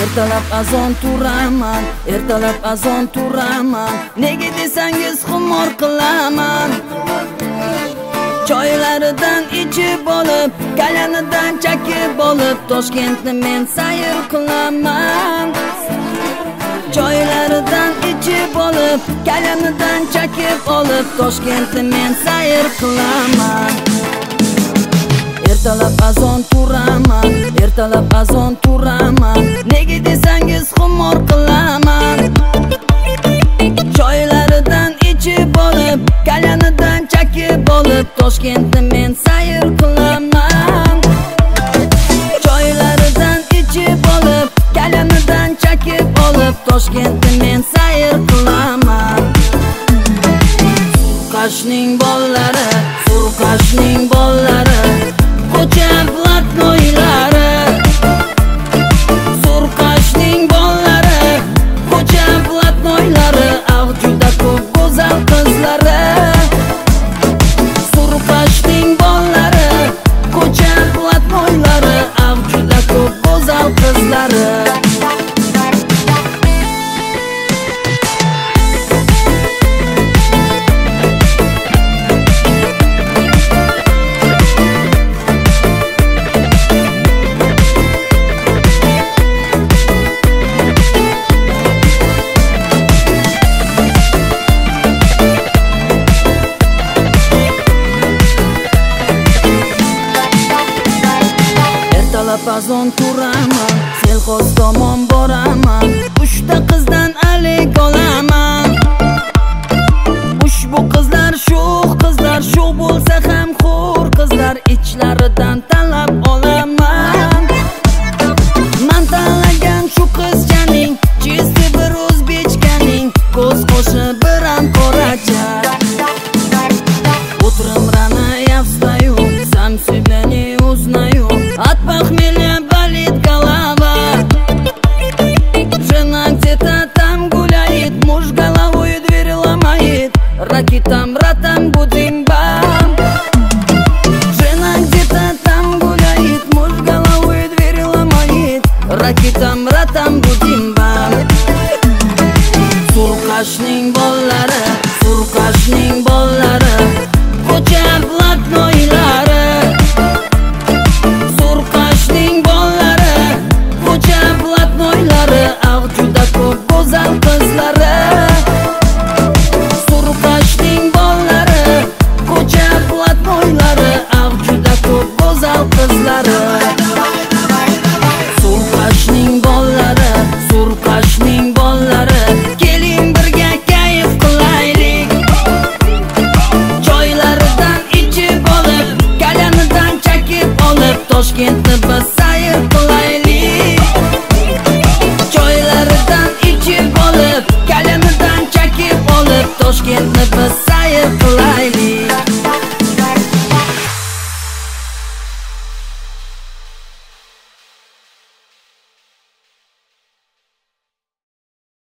Ertalab azon turaman, ertalab azon turaman. Nega desangiz xumor qilaman. Choylaridan ichib olib, kalanidan chakib olib, Toshkentni men sayr qilaman. Choylaridan ichib olib, kalanidan chakib olib, Toshkentni men sayr qilaman. Ertalab azon turaman, ertalab azon turaman. Nega desangiz xumor qilaman. Choylaridan ichib olib, kalanidan chakib olib, Toshkentni men sayr qilaman. Choylaridan ichib olib, kalanidan chakib olib, Toshkentni men sayr qilaman. Surqashning bollari, surqashning bollari, ko'cha blatnoylari. Surqashning bollari, ko'cha blatnoylari, ah juda ko'p go'zal qizlari. Surqashning bollari, ko'cha blatnoylari, ah juda ko'p go'zal qizlari. Ertalab azon turaman, selxoz tomon boraman. 3 ta qizdan alik olaman. Ushbu qizlar sho'x qizlar, sho'x bo'lsa ham xo'r qizlar, ichlaridan tanlab olaman. Men tanlagan shu qizchaning, chisti bir o'zbekchaning, ko'z qo'shi bir ham qoracha. Утром рано я встаю, сам себя не узнаю. От похмелья болит голова. Жена где-то там гуляет, муж головой дверь ломает. Ракетам, ратам, будим-бам. Жена где-то там гуляет, муж головой дверь ломает. Ракетам, ратам, будим-бам. Surqashning